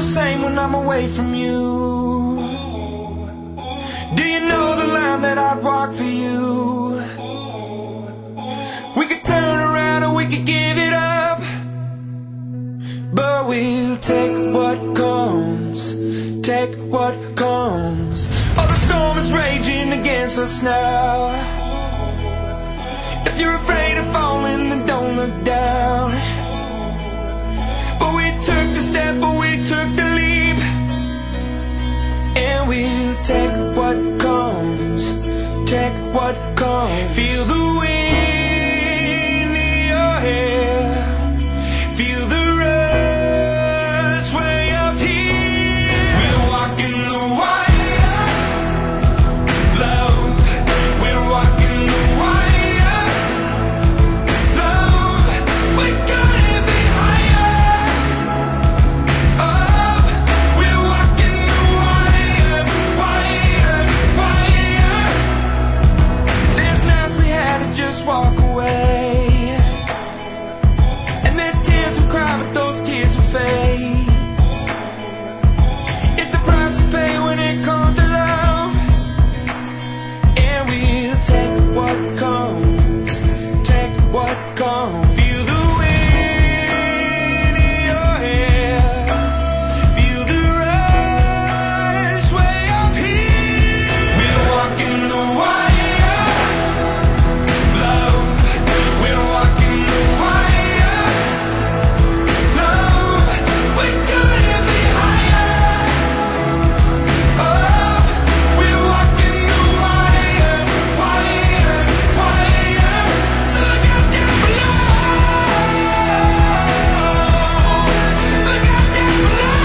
same when I'm away from you? Do you know the line that I'd walk for you? We could turn around or we could give it up, but we'll take what comes, take what comes. Oh, the storm is raging against us now. If you're afraid of falling, then don't look down. But we took the step, but we took the leap, and we'll take what comes, take what comes. Feel the wind in your hair, feel the rush way up here. We're walking the wire, love. We're walking the wire, love. We couldn't be higher. Up, we're walking the wire, wire, wire. There's nights we had to just walk away, and there's tears we cry, but those tears will fade. It's a price to pay when it comes to love, and we'll take what comes, take what comes. Feel the wind in your hair, feel the rush way up here. We're walking the wire, love. We're walking the wire, love. We couldn't be higher. Up, we're walking the wire, wire, wire. So look out down below. Look out down below.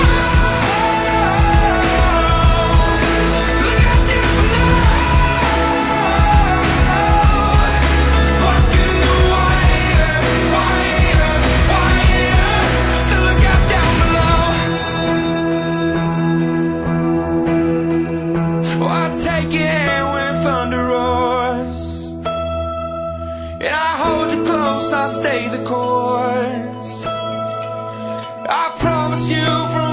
Look out down below. Walking the wire, wire, wire. So look out down below. Oh, I'll take your hand when thunder roars, and I hold you close, I'll stay the course. I promise you from